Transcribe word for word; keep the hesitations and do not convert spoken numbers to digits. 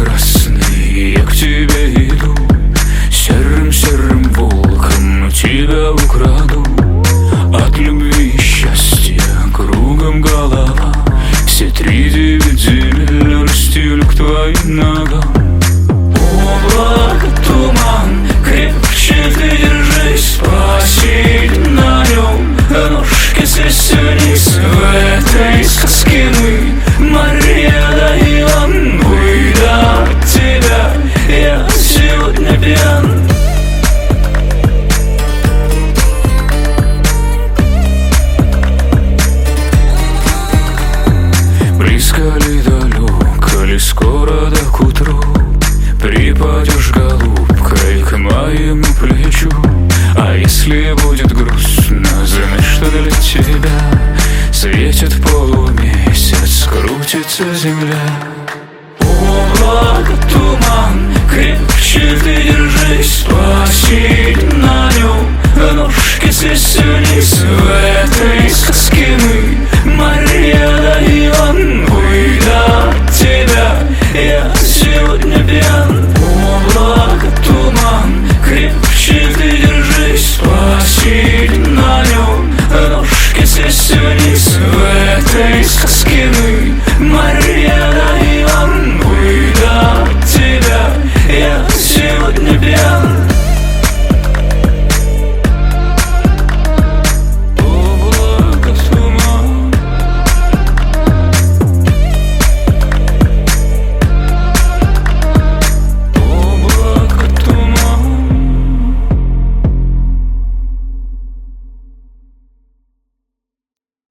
прекрасный, я к тебе иду. Серым-серым волком тебя украду. От любви и счастья кругом голова. Все три девять земель расстелю к твоим ногам. Облако, туман, крепче ты держись, посидим на нем, ножки свесим вниз. В этой сказке мы, Мария да Иван, выйду от тебя, я сегодня пьян. Близко ли, далеко ли, скоро да к утру припадешь голубкой к моему плечу. А если будет грустно, знай, что для тебя светит полумесяц, крутится земля.